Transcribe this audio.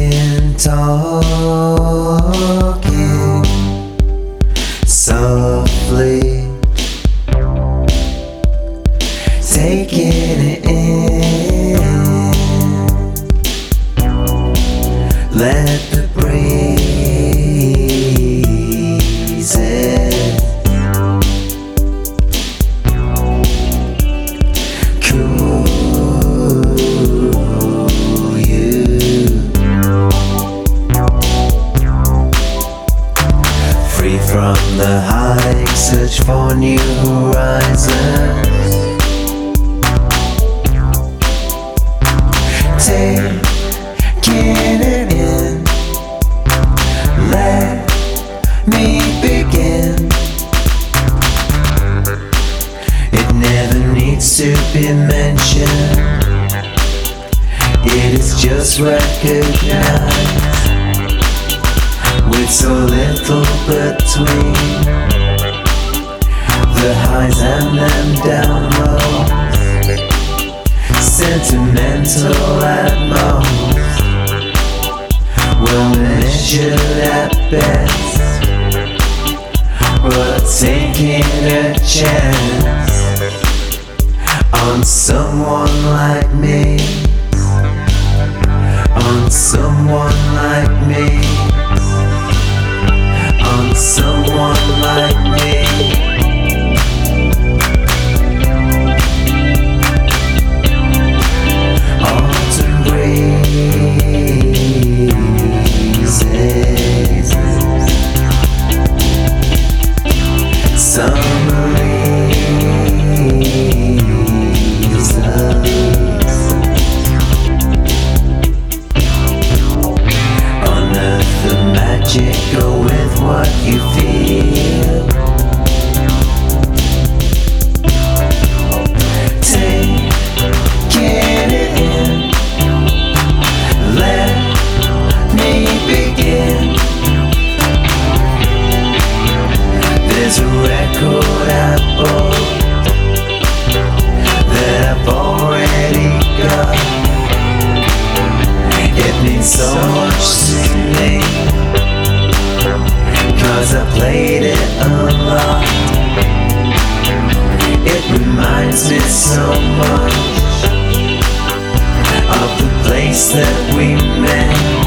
begin talking softly, taking it in. Let the breezes cool you. Free from the hike, search for new horizons. Taking it in, let me begin. It never needs to be mentioned, it is just recognized. With so little between the highs and then down lows, sentimental at most, well measured at best, but taking a chance on someone like me, on someone like me, on someone like me. Autumn breezes, summer breezes, unearth the magic, go with what you feel. Taking it in, let me begin. There's a record I bought that I've already got. It means so much to me, 'cause I played it a lot. It reminds me so much of the place that we met.